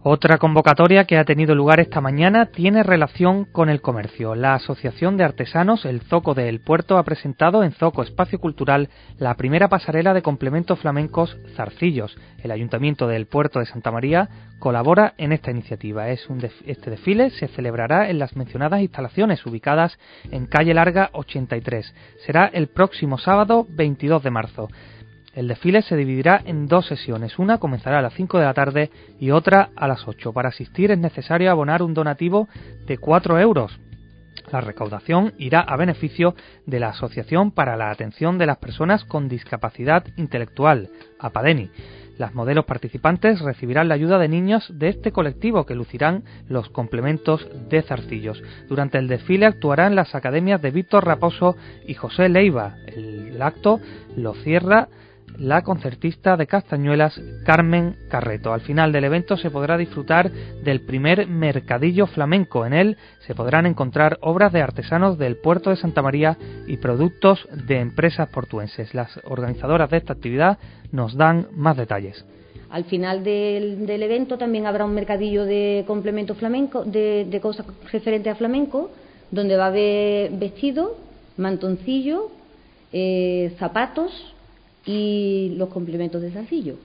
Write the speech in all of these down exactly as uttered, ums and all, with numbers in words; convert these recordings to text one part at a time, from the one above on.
Otra convocatoria que ha tenido lugar esta mañana tiene relación con el comercio. La Asociación de Artesanos El Zoco de El Puerto ha presentado en Zoco Espacio Cultural la primera pasarela de complementos flamencos Zarcillos. El Ayuntamiento del Puerto de Santa María colabora en esta iniciativa. Es un def- este desfile se celebrará en las mencionadas instalaciones ubicadas en Calle Larga ochenta y tres. Será el próximo sábado veintidós de marzo. El desfile se dividirá en dos sesiones, una comenzará a las cinco de la tarde y otra a las ocho. Para asistir es necesario abonar un donativo de cuatro euros. La recaudación irá a beneficio de la Asociación para la Atención de las Personas con Discapacidad Intelectual, APADENI. Las modelos participantes recibirán la ayuda de niños de este colectivo que lucirán los complementos de zarcillos. Durante el desfile actuarán las academias de Víctor Raposo y José Leiva. El acto lo cierra la concertista de Castañuelas, Carmen Carreto. Al final del evento se podrá disfrutar del primer mercadillo flamenco. En él se podrán encontrar obras de artesanos del puerto de Santa María y productos de empresas portuenses. Las organizadoras de esta actividad nos dan más detalles. Al final del, del evento también habrá un mercadillo de complementos flamenco, de, de cosas referentes a flamenco, donde va a haber vestido, mantoncillo, eh, zapatos y los complementos de zarcillo.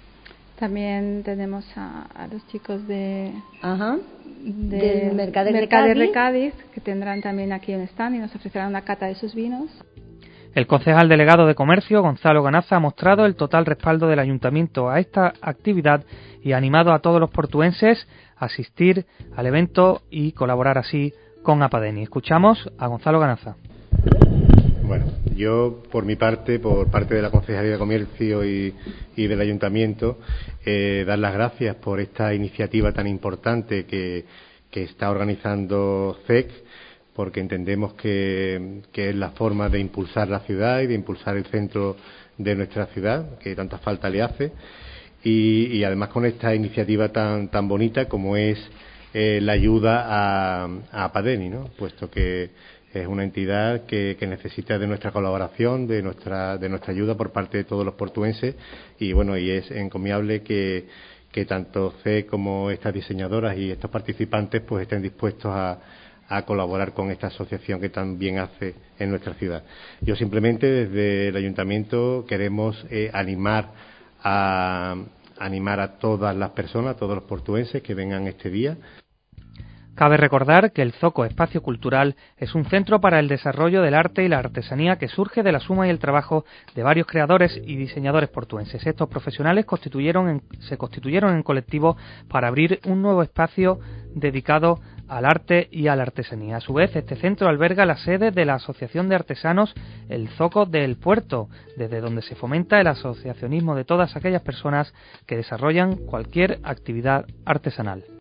También tenemos a, a los chicos de, Ajá. de del Mercader, Mercader de, de Cádiz, que tendrán también aquí un stand y nos ofrecerán una cata de sus vinos. El concejal delegado de Comercio, Gonzalo Ganaza, ha mostrado el total respaldo del Ayuntamiento a esta actividad y ha animado a todos los portuenses a asistir al evento y colaborar así con APADENI. Escuchamos a Gonzalo Ganaza. Bueno, yo por mi parte, por parte de la Concejalía de Comercio y, y del Ayuntamiento, eh, dar las gracias por esta iniciativa tan importante que, que está organizando C E C, porque entendemos que, que es la forma de impulsar la ciudad y de impulsar el centro de nuestra ciudad, que tanta falta le hace, y, y además con esta iniciativa tan, tan bonita como es eh, la ayuda a, a APADENI, ¿no? Puesto que es una entidad que, que necesita de nuestra colaboración, de nuestra de nuestra ayuda por parte de todos los portuenses y bueno, y es encomiable que, que tanto C E C como estas diseñadoras y estos participantes pues estén dispuestos a, a colaborar con esta asociación que tan bien hace en nuestra ciudad. Yo simplemente desde el Ayuntamiento queremos eh, animar a animar a todas las personas, a todos los portuenses que vengan este día. Cabe recordar que el Zoco Espacio Cultural es un centro para el desarrollo del arte y la artesanía que surge de la suma y el trabajo de varios creadores y diseñadores portuenses. Estos profesionales constituyeron en, se constituyeron en colectivo para abrir un nuevo espacio dedicado al arte y a la artesanía. A su vez, este centro alberga la sede de la Asociación de Artesanos El Zoco del Puerto, desde donde se fomenta el asociacionismo de todas aquellas personas que desarrollan cualquier actividad artesanal.